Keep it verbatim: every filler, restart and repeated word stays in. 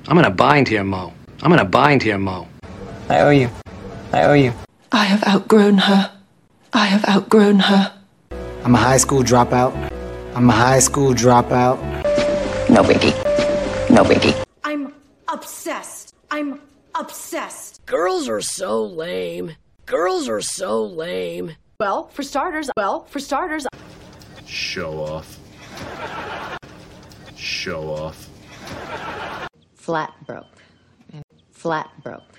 I'm in a bind here, Mo. I'm in a bind here, Mo. I owe you. I owe you. I have outgrown her. I have outgrown her. I'm a high school dropout. I'm a high school dropout. No biggie. No biggie. I'm obsessed. I'm obsessed. Girls are so lame. Girls are so lame. Well, for starters, well, for starters. Show off. Show off. Flat broke. Flat broke.